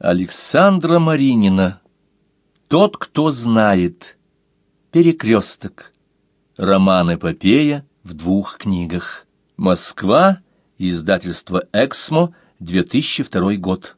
Александра Маринина. Тот, кто знает. Перекресток. Роман-эпопея в 2 книгах. Москва. Издательство «Эксмо», 2002 год.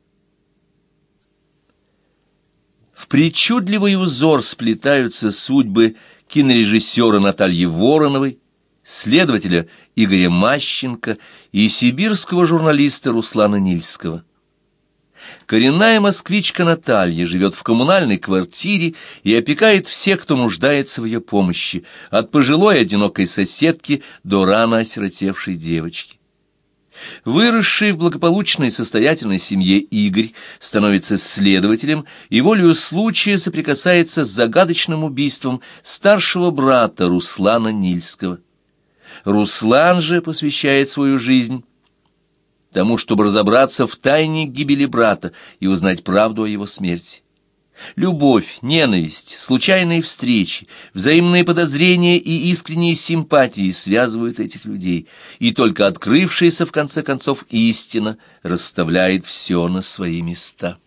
В причудливый узор сплетаются судьбы кинорежиссера Натальи Вороновой, следователя Игоря Мащенко и сибирского журналиста Руслана Нильского. Коренная москвичка Наталья живет в коммунальной квартире и опекает всех, кто нуждается в ее помощи, от пожилой одинокой соседки до рано осиротевшей девочки. Выросший в благополучной состоятельной семье Игорь становится следователем и волею случая соприкасается с загадочным убийством старшего брата Руслана Нильского. Руслан же посвящает свою жизнь тому, чтобы разобраться в тайне гибели брата и узнать правду о его смерти. Любовь, ненависть, случайные встречи, взаимные подозрения и искренние симпатии связывают этих людей, и только открывшаяся в конце концов истина расставляет все на свои места.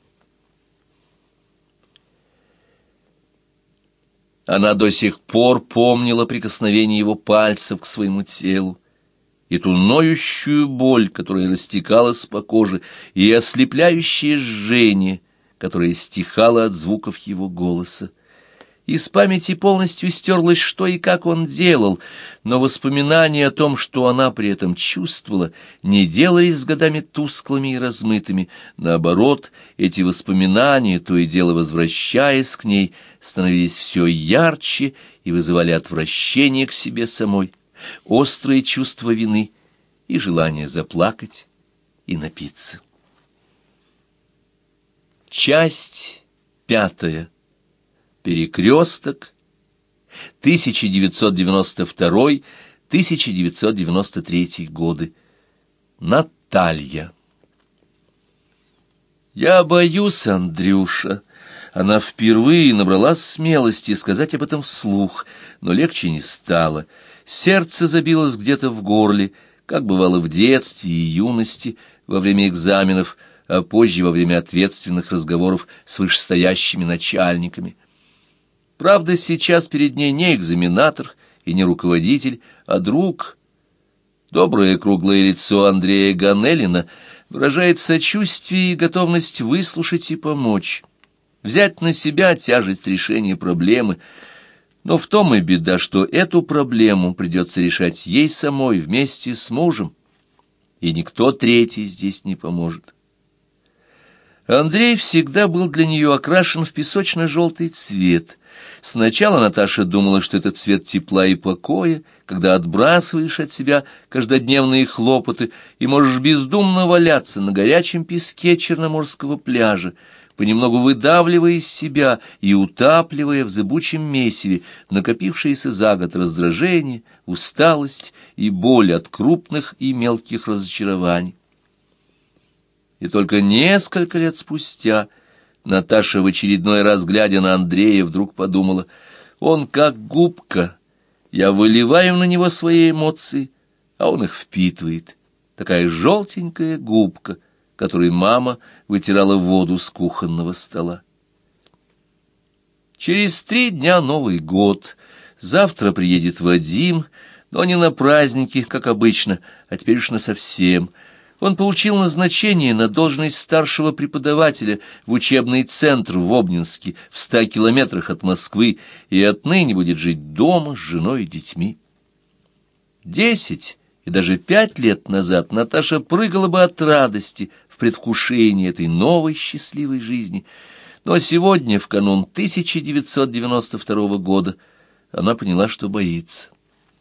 Она до сих пор помнила прикосновение его пальцев к своему телу, и ту ноющую боль, которая растекалась по коже, и ослепляющее жжение, которое стихало от звуков его голоса. Из памяти полностью стерлось, что и как он делал, но воспоминания о том, что она при этом чувствовала, не делались с годами тусклыми и размытыми. Наоборот, эти воспоминания, то и дело возвращаясь к ней, становились все ярче и вызывали отвращение к себе самой, острое чувство вины и желание заплакать и напиться. Часть 5. Перекресток. 1992-1993 годы. Наталья. «Я боюсь, Андрюша». Она впервые набралась смелости сказать об этом вслух, но легче не стало. Сердце забилось где-то в горле, как бывало в детстве и юности, во время экзаменов, а позже во время ответственных разговоров с вышестоящими начальниками. Правда, сейчас перед ней не экзаменатор и не руководитель, а друг. Доброе круглое лицо Андрея Ганелина выражает сочувствие и готовность выслушать и помочь, взять на себя тяжесть решения проблемы. Но в том и беда, что эту проблему придется решать ей самой вместе с мужем, и никто третий здесь не поможет. Андрей всегда был для нее окрашен в песочно-желтый цвет. Сначала Наташа думала, что это цвет тепла и покоя, когда отбрасываешь от себя каждодневные хлопоты и можешь бездумно валяться на горячем песке Черноморского пляжа, понемногу выдавливая из себя и утапливая в зыбучем месиве накопившиеся за год раздражение, усталость и боль от крупных и мелких разочарований. И только несколько лет спустя Наташа, в очередной раз глядя на Андрея, вдруг подумала: он как губка, я выливаю на него свои эмоции, а он их впитывает. Такая желтенькая губка, которой мама вытирала воду с кухонного стола. Через 3 дня Новый год. Завтра приедет Вадим, но не на праздники, как обычно, а теперь уж насовсем. Он получил назначение на должность старшего преподавателя в учебный центр в Обнинске, в 100 километрах от Москвы, и отныне будет жить дома с женой и детьми. 10 и даже 5 лет назад Наташа прыгала бы от радости в предвкушении этой новой счастливой жизни, но сегодня, в канун 1992 года, она поняла, что боится.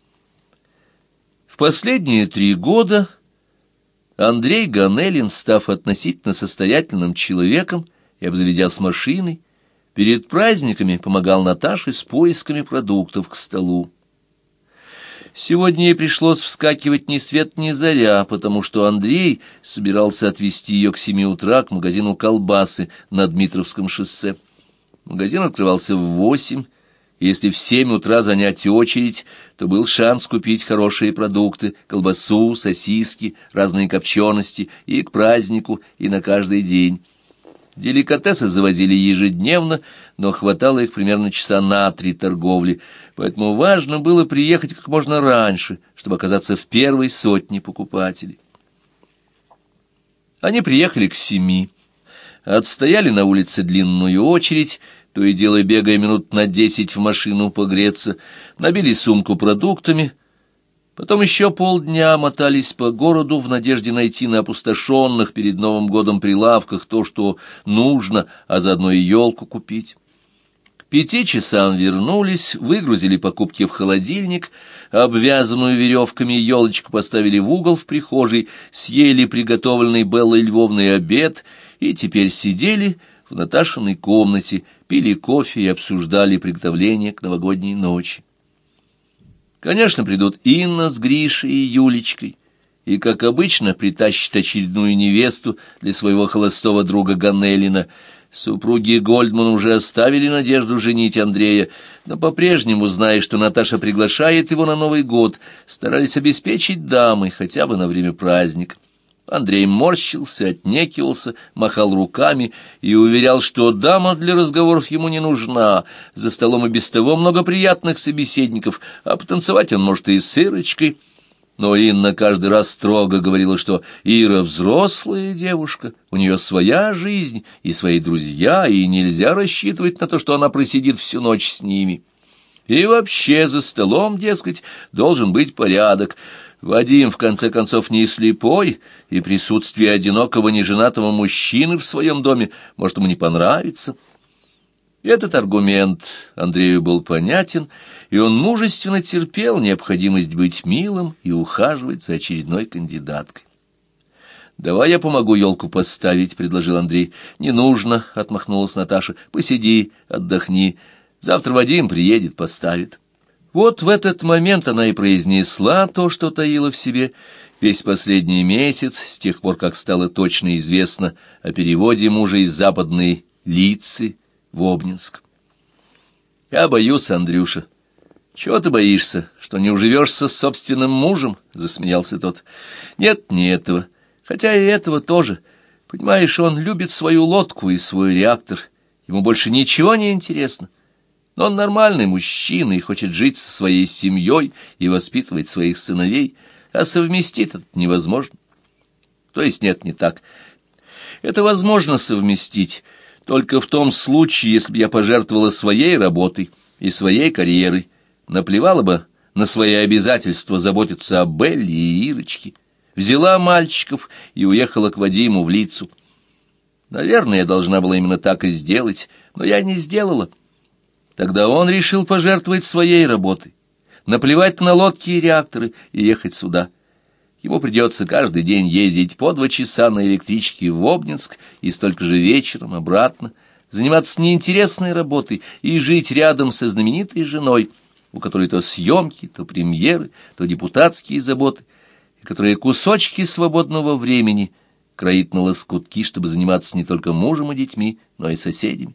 В последние 3 года Андрей Ганелин, став относительно состоятельным человеком и обзаведясь машиной, перед праздниками помогал Наташе с поисками продуктов к столу. Сегодня ей пришлось вскакивать ни свет ни заря, потому что Андрей собирался отвезти ее к 7 утра к магазину колбасы на Дмитровском шоссе. Магазин открывался в 8. Если в 7 утра занять очередь, то был шанс купить хорошие продукты, колбасу, сосиски, разные копчености и к празднику, и на каждый день. Деликатесы завозили ежедневно, но хватало их примерно часа на 3 торговли, поэтому важно было приехать как можно раньше, чтобы оказаться в первой сотне покупателей. Они приехали к 7, отстояли на улице длинную очередь, то и дело бегая минут на 10 в машину погреться, набили сумку продуктами, потом еще полдня мотались по городу в надежде найти на опустошенных перед Новым годом прилавках то, что нужно, а заодно и елку купить. К 5 часам вернулись, выгрузили покупки в холодильник, обвязанную веревками елочку поставили в угол в прихожей, съели приготовленный Беллой Львовной обед и теперь сидели в Наташиной комнате, пили кофе и обсуждали приготовление к новогодней ночи. Конечно, придут Инна с Гришей и Юлечкой, и, как обычно, притащат очередную невесту для своего холостого друга Ганнелина. Супруги Гольдман уже оставили надежду женить Андрея, но по-прежнему, зная, что Наташа приглашает его на Новый год, старались обеспечить дамы хотя бы на время праздника. Андрей морщился, отнекивался, махал руками и уверял, что дама для разговоров ему не нужна, за столом и без того много приятных собеседников, а потанцевать он может и с Ирочкой. Но Инна каждый раз строго говорила, что Ира взрослая девушка, у нее своя жизнь и свои друзья, и нельзя рассчитывать на то, что она просидит всю ночь с ними. И вообще за столом, дескать, должен быть порядок. Вадим, в конце концов, не слепой, и присутствие одинокого неженатого мужчины в своем доме может ему не понравиться. Этот аргумент Андрею был понятен, и он мужественно терпел необходимость быть милым и ухаживать за очередной кандидаткой. «Давай я помогу елку поставить», — предложил Андрей. «Не нужно», — отмахнулась Наташа. «Посиди, отдохни. Завтра Вадим приедет, поставит». Вот в этот момент она и произнесла то, что таила в себе весь последний месяц, с тех пор, как стало точно известно о переводе мужа из Западной Лицы в Обнинск. «Я боюсь, Андрюша». «Чего ты боишься, что не уживешься с собственным мужем?» — засмеялся тот. «Нет, не этого. Хотя и этого тоже. Понимаешь, он любит свою лодку и свой реактор. Ему больше ничего не интересно. Но он нормальный мужчина и хочет жить со своей семьей и воспитывать своих сыновей, а совместить это невозможно. То есть нет, не так. Это возможно совместить только в том случае, если бы я пожертвовала своей работой и своей карьерой, наплевала бы на свои обязательства заботиться о Белле и Ирочке, взяла мальчиков и уехала к Вадиму в Лицу. Наверное, я должна была именно так и сделать, но я не сделала. Тогда он решил пожертвовать своей работой, наплевать на лодки и реакторы и ехать сюда. Ему придется каждый день ездить по 2 часа на электричке в Обнинск и столько же вечером обратно, заниматься неинтересной работой и жить рядом со знаменитой женой, у которой то съемки, то премьеры, то депутатские заботы, и которая кусочки свободного времени кроит на лоскутки, чтобы заниматься не только мужем и детьми, но и соседями.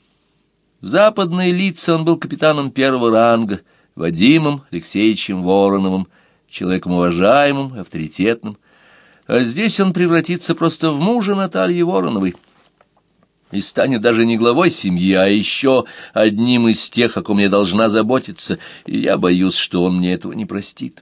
В Западной Лице он был капитаном 1-го ранга, Вадимом Алексеевичем Вороновым, человеком уважаемым и авторитетным, а здесь он превратится просто в мужа Натальи Вороновой и станет даже не главой семьи, а еще одним из тех, о ком я должна заботиться, и я боюсь, что он мне этого не простит.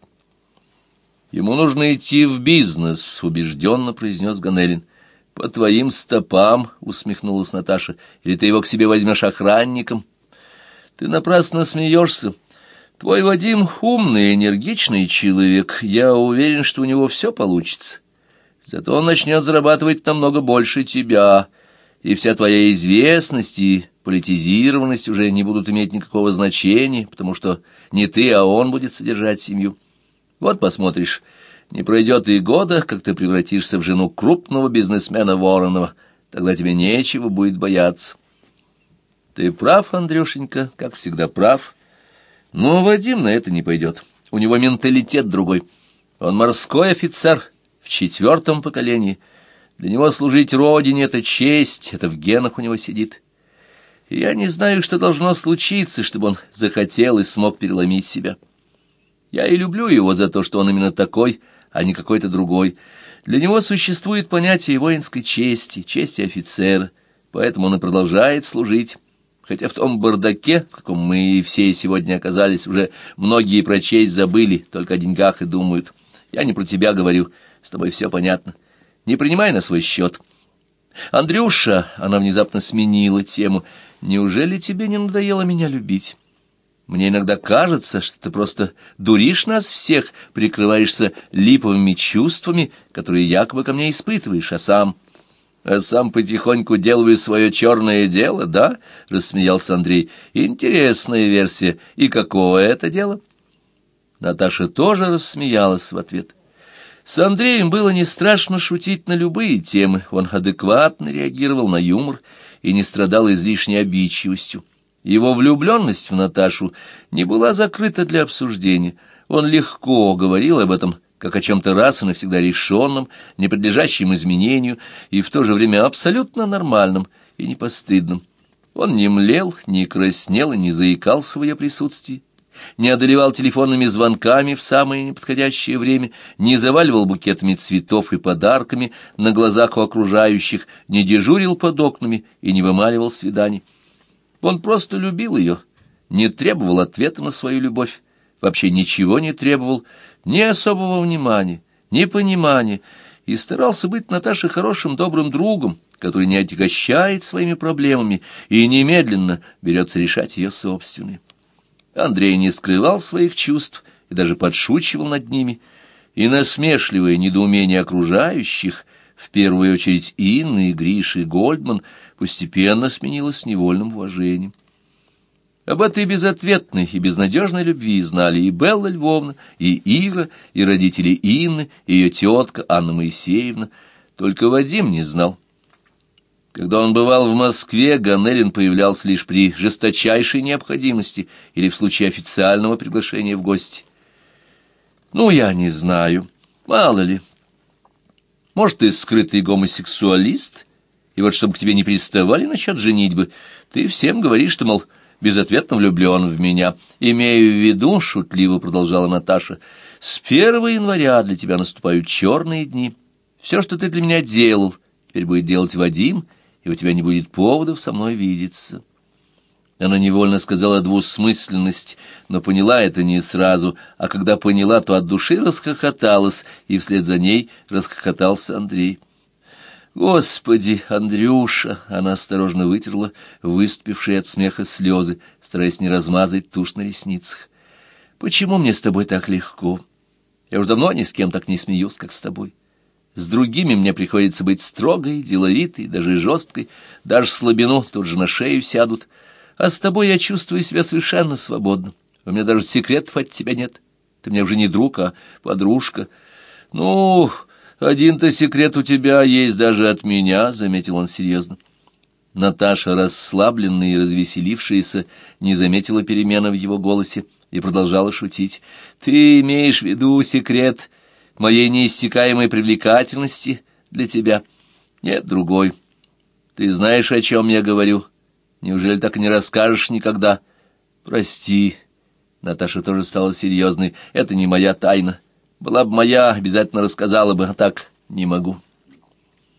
«Ему нужно идти в бизнес», — убежденно произнес Ганнелин. «По твоим стопам», — усмехнулась Наташа, — «или ты его к себе возьмешь охранником?» «Ты напрасно смеешься. Твой Вадим умный, энергичный человек. Я уверен, что у него все получится. Зато он начнет зарабатывать намного больше тебя, и вся твоя известность и политизированность уже не будут иметь никакого значения, потому что не ты, а он будет содержать семью. Вот посмотришь». Не пройдет и года, как ты превратишься в жену крупного бизнесмена Воронова. Тогда тебе нечего будет бояться. Ты прав, Андрюшенька, как всегда прав. Но Вадим на это не пойдет. У него менталитет другой. Он морской офицер в 4-м поколении. Для него служить родине — это честь, это в генах у него сидит. И я не знаю, что должно случиться, чтобы он захотел и смог переломить себя. Я и люблю его за то, что он именно такой, а не какой-то другой. Для него существует понятие воинской чести, чести офицера, поэтому он и продолжает служить. Хотя в том бардаке, в каком мы все сегодня оказались, уже многие прочесть забыли, только о деньгах и думают. Я не про тебя говорю, с тобой все понятно. Не принимай на свой счет. Андрюша, она внезапно сменила тему, неужели тебе не надоело меня любить? Мне иногда кажется, что ты просто дуришь нас всех, прикрываешься липовыми чувствами, которые якобы ко мне испытываешь, а сам потихоньку делаю свое черное дело, да? — рассмеялся Андрей. — Интересная версия. И какое это дело? Наташа тоже рассмеялась в ответ. С Андреем было не страшно шутить на любые темы. Он адекватно реагировал на юмор и не страдал излишней обидчивостью. Его влюбленность в Наташу не была закрыта для обсуждения. Он легко говорил об этом, как о чем-то раз и навсегда решенном, не подлежащем изменению и в то же время абсолютно нормальном и непостыдном. Он не млел, не краснел и не заикался в ее присутствии, не одолевал телефонными звонками в самое неподходящее время, не заваливал букетами цветов и подарками на глазах у окружающих, не дежурил под окнами и не вымаливал свиданий. Он просто любил ее, не требовал ответа на свою любовь, вообще ничего не требовал, ни особого внимания, ни понимания, и старался быть Наташе хорошим добрым другом, который не отягощает своими проблемами и немедленно берется решать ее собственные. Андрей не скрывал своих чувств и даже подшучивал над ними, и насмешливое недоумение окружающих, в первую очередь Инны, Гриши, Гольдман, постепенно сменилось невольным уважением. Об этой безответной и безнадежной любви знали и Белла Львовна, и Ира, и родители Инны, и ее тетка Анна Моисеевна. Только Вадим не знал. Когда он бывал в Москве, Ганелин появлялся лишь при жесточайшей необходимости или в случае официального приглашения в гости. Ну, я не знаю, мало ли. Может, ты скрытый гомосексуалист, и вот чтобы к тебе не приставали насчет женитьбы, ты всем говоришь, что, мол, безответно влюблен в меня. Имею в виду, — шутливо продолжала Наташа, — с 1 января для тебя наступают черные дни. Все, что ты для меня делал, теперь будет делать Вадим, и у тебя не будет поводов со мной видеться. Она невольно сказала двусмысленность, но поняла это не сразу, а когда поняла, то от души расхохоталась, и вслед за ней расхохотался Андрей. «Господи, Андрюша!» — она осторожно вытерла выступившие от смеха слезы, стараясь не размазать тушь на ресницах. «Почему мне с тобой так легко? Я уж давно ни с кем так не смеюсь, как с тобой. С другими мне приходится быть строгой, деловитой, даже жесткой, даже слабину тут же на шею сядут. А с тобой я чувствую себя совершенно свободно. У меня даже секретов от тебя нет. Ты мне уже не друг, а подружка. Ну, один-то секрет у тебя есть даже от меня, — заметил он серьезно. Наташа, расслабленная и развеселившаяся, не заметила перемены в его голосе и продолжала шутить. Ты имеешь в виду секрет моей неиссякаемой привлекательности для тебя? Нет, другой. Ты знаешь, о чем я говорю. Неужели так и не расскажешь никогда? Прости. Наташа тоже стала серьезной. Это не моя тайна. Была бы моя, обязательно рассказала бы, а так не могу.